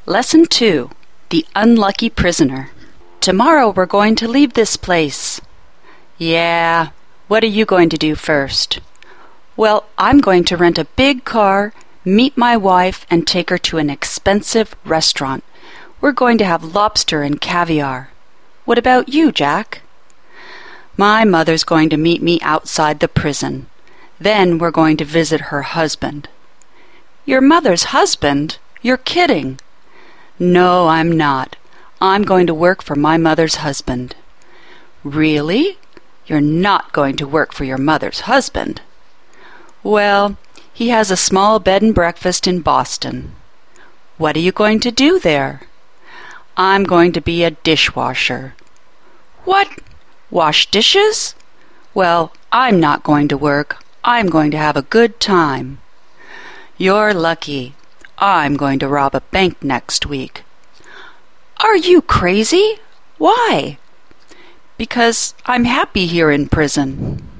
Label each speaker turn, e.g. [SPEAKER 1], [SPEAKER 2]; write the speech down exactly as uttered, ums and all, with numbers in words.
[SPEAKER 1] Lesson two. The Unlucky Prisoner. Tomorrow we're going to leave this place. Yeah, what are you going to do first? Well, I'm going to rent a big car, meet my wife, and take her to an expensive restaurant. We're going to have lobster and caviar. What about you, Jack? My mother's going to meet me outside the prison. Then we're going to visit her husband. Your mother's husband? You're kidding. No, I'm not. I'm going to work for my mother's husband. Really? You're not going to work for your mother's husband? Well, he has a small bed and breakfast in Boston. What are you going to do there? I'm going to be a dishwasher. What? Wash dishes? Well, I'm not going to work. I'm going to have a good time. You're lucky. I'm going to rob a bank next week. Are you crazy? Why? Because I'm happy here in prison.